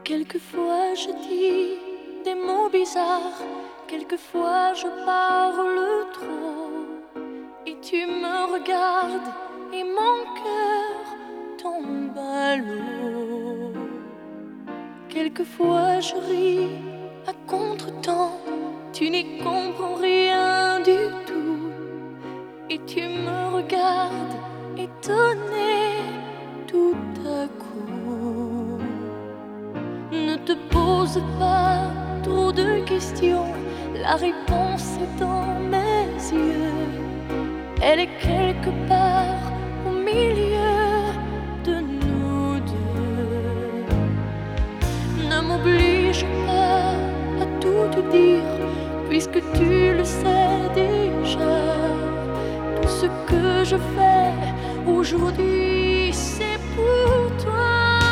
Quelquefois je dis des mots bizarres, quelquefois je parle trop, et tu me regardes et mon cœur tombe à l'eau. Quelquefois je ris à contre-temps, tu n'y comprends rien du tout, et tu me regardes étonné tout à coup. Ne te pose pas trop de questions, la réponse est dans mes yeux. Elle est quelque part au milieu de nous deux. Ne m'oblige pas à tout te dire, puisque tu le sais déjà. Tout ce que je fais aujourd'hui, c'est pour toi.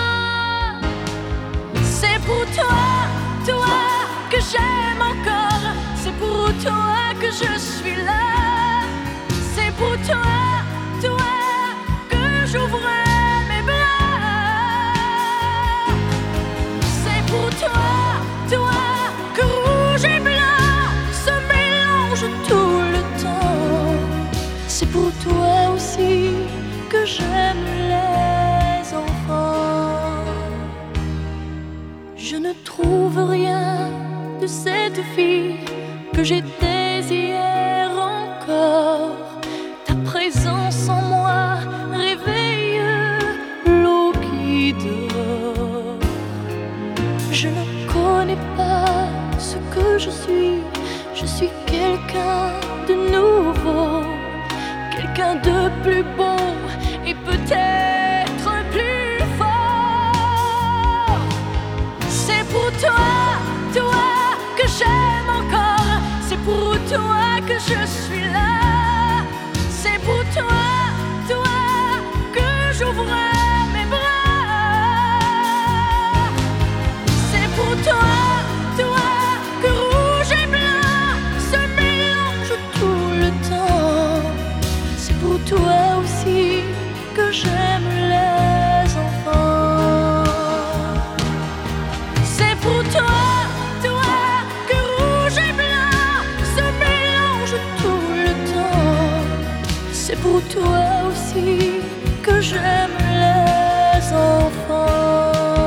C'est pour toi, toi que j'aime encore. C'est pour toi que je suis là. C'est pour toi, toi que j'ouvre mes bras. C'est pour toi, toi que rouge et blanc se mélangent tout le temps. C'est pour toi aussi que j'aime les enfants. Je ne trouve rien de cette fille que j'étais hier encore. Ta présence en moi réveille l'eau qui dort. Je ne connais pas ce que je suis quelqu'un de nouveau, quelqu'un de plus beau et peut-être plus fort. C'est pour toi, toi que j'aime encore. C'est pour toi que je suis là. C'est pour toi, toi que j'ouvre mes bras. C'est pour toi, toi que rouge et blanc se mélangent tout le temps. C'est pour toi aussi que j'aime les enfants. C'est pour toi, toi que rouge et blanc se mélangent tout le temps. C'est pour toi aussi que j'aime les enfants.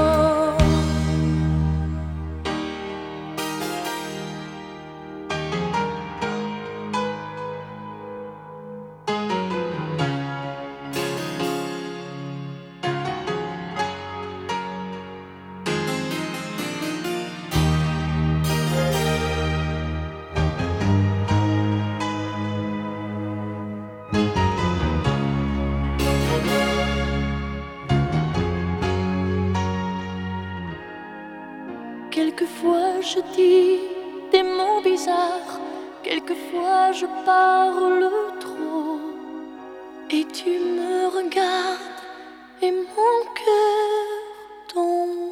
Quelquefois je dis des mots bizarres, quelquefois je parle trop, et tu me regardes et mon cœur tombe.